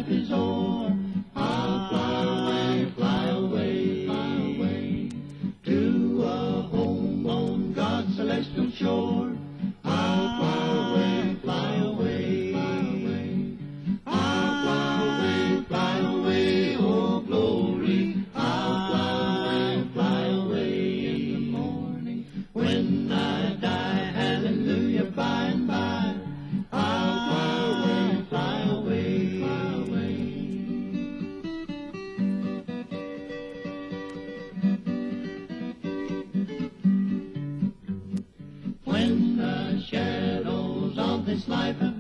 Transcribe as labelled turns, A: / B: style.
A: life is o'er, I'll fly away, to a home on God's celestial shore. I'll fly away, I'll fly away, oh glory. I'll fly away in the morning when I die, hallelujah, by and by. I'll fly away. When the shadows of this life have